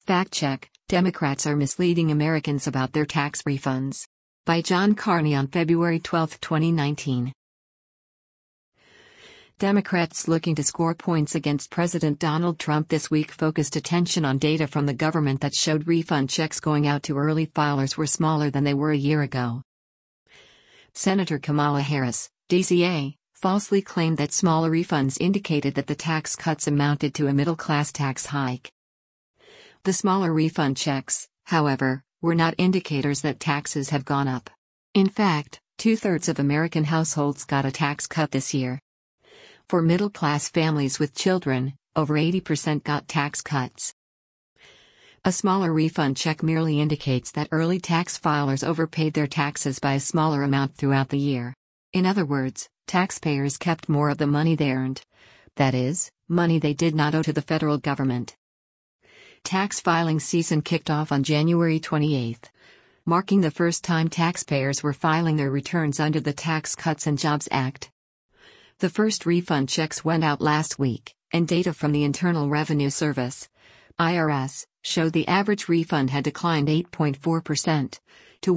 Fact check: Democrats are misleading Americans about their tax refunds. By John Carney on February 12, 2019. Democrats looking to score points against President Donald Trump this week focused attention on data from the government that showed refund checks going out to early filers were smaller than they were a year ago. Senator Kamala Harris, DCA, falsely claimed that smaller refunds indicated that the tax cuts amounted to a middle-class tax hike. The smaller refund checks, however, were not indicators that taxes have gone up. In fact, 2/3 of American households got a tax cut this year. For middle-class families with children, over 80% got tax cuts. A smaller refund check merely indicates that early tax filers overpaid their taxes by a smaller amount throughout the year. In other words, taxpayers kept more of the money they earned. That is, money they did not owe to the federal government. Tax filing season kicked off on January 28, marking the first time taxpayers were filing their returns under the Tax Cuts and Jobs Act. The first refund checks went out last week, and data from the Internal Revenue Service (IRS) showed the average refund had declined 8.4% to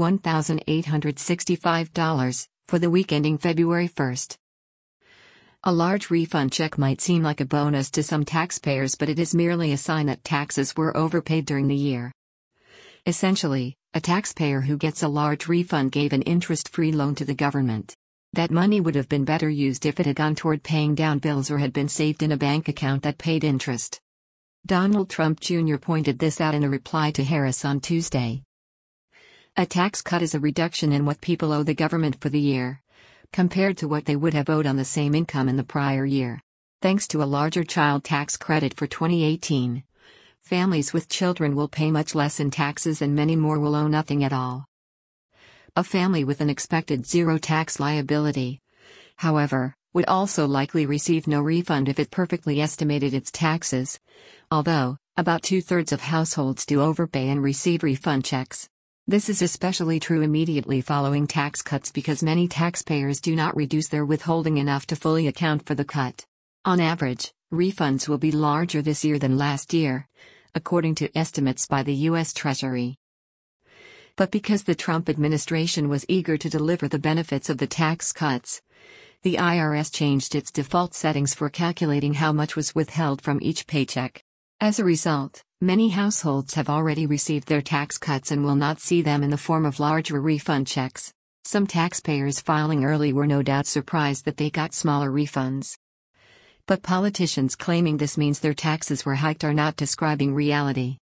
$1,865 for the week ending February 1. A large refund check might seem like a bonus to some taxpayers, but it is merely a sign that taxes were overpaid during the year. Essentially, a taxpayer who gets a large refund gave an interest-free loan to the government. That money would have been better used if it had gone toward paying down bills or had been saved in a bank account that paid interest. Donald Trump Jr. pointed this out in a reply to Harris on Tuesday. A tax cut is a reduction in what people owe the government for the year, compared to what they would have owed on the same income in the prior year. Thanks to a larger child tax credit for 2018, families with children will pay much less in taxes and many more will owe nothing at all. A family with an expected zero tax liability, however, would also likely receive no refund if it perfectly estimated its taxes, although, about 2/3 of households do overpay and receive refund checks. This is especially true immediately following tax cuts because many taxpayers do not reduce their withholding enough to fully account for the cut. On average, refunds will be larger this year than last year, according to estimates by the U.S. Treasury. But because the Trump administration was eager to deliver the benefits of the tax cuts, the IRS changed its default settings for calculating how much was withheld from each paycheck. As a result, many households have already received their tax cuts and will not see them in the form of larger refund checks. Some taxpayers filing early were no doubt surprised that they got smaller refunds. But politicians claiming this means their taxes were hiked are not describing reality.